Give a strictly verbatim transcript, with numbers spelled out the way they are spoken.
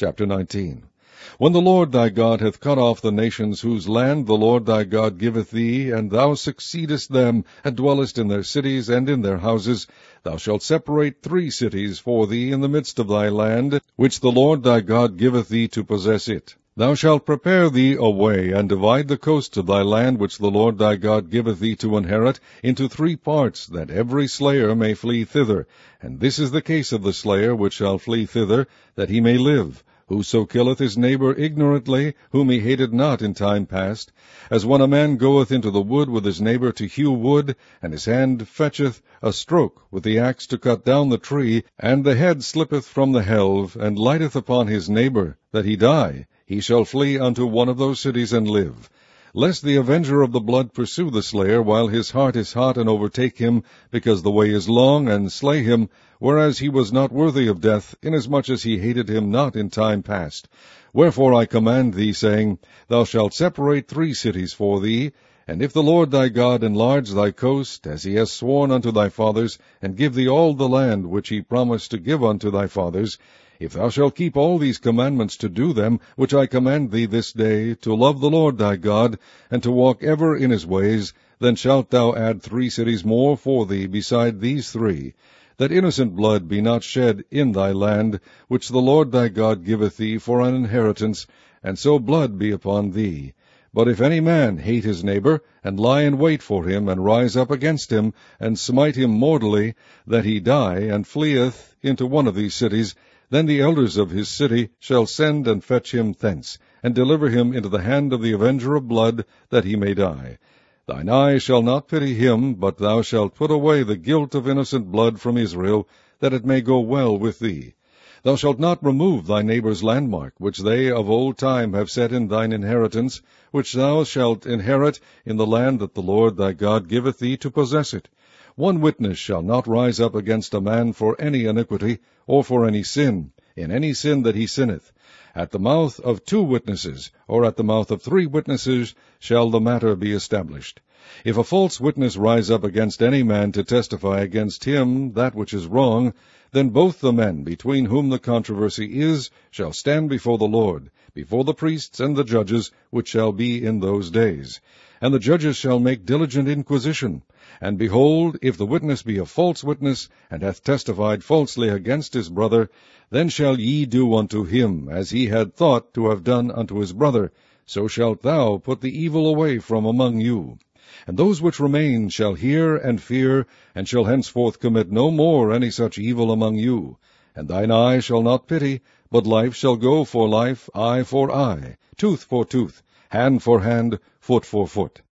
Chapter nineteen. When the Lord thy God hath cut off the nations whose land the Lord thy God giveth thee, and thou succeedest them, and dwellest in their cities and in their houses, thou shalt separate three cities for thee in the midst of thy land, which the Lord thy God giveth thee to possess it. Thou shalt prepare thee a way, and divide the coasts of thy land, which the Lord thy God giveth thee to inherit, into three parts, that every slayer may flee thither. And this is the case of the slayer which shall flee thither, that he may live. Whoso killeth his neighbor ignorantly, whom he hated not in time past, as when a man goeth into the wood with his neighbor to hew wood, and his hand fetcheth a stroke with the axe to cut down the tree, and the head slippeth from the helve, and lighteth upon his neighbor, that he die, he shall flee unto one of those cities and live. Lest the avenger of the blood pursue the slayer while his heart is hot, and overtake him, because the way is long, and slay him, whereas he was not worthy of death, inasmuch as he hated him not in time past. Wherefore I command thee, saying, Thou shalt separate three cities for thee, and if the Lord thy God enlarge thy coast, as he has sworn unto thy fathers, and give thee all the land which he promised to give unto thy fathers, if thou shalt keep all these commandments to do them, which I command thee this day, to love the Lord thy God, and to walk ever in his ways, then shalt thou add three cities more for thee beside these three, that innocent blood be not shed in thy land, which the Lord thy God giveth thee for an inheritance, and so blood be upon thee. But if any man hate his neighbor, and lie in wait for him, and rise up against him, and smite him mortally, that he die, and fleeth into one of these cities, then the elders of his city shall send and fetch him thence, and deliver him into the hand of the avenger of blood, that he may die. Thine eye shall not pity him, but thou shalt put away the guilt of innocent blood from Israel, that it may go well with thee. Thou shalt not remove thy neighbor's landmark, which they of old time have set in thine inheritance, which thou shalt inherit in the land that the Lord thy God giveth thee to possess it. One witness shall not rise up against a man for any iniquity, or for any sin, in any sin that he sinneth. At the mouth of two witnesses, or at the mouth of three witnesses, shall the matter be established. If a false witness rise up against any man to testify against him that which is wrong, then both the men between whom the controversy is shall stand before the Lord, before the priests and the judges, which shall be in those days. And the judges shall make diligent inquisition. And behold, if the witness be a false witness, and hath testified falsely against his brother, then shall ye do unto him as he had thought to have done unto his brother. So shalt thou put the evil away from among you. And those which remain shall hear and fear, and shall henceforth commit no more any such evil among you. And thine eye shall not pity, but life shall go for life, eye for eye, tooth for tooth, hand for hand, foot for foot.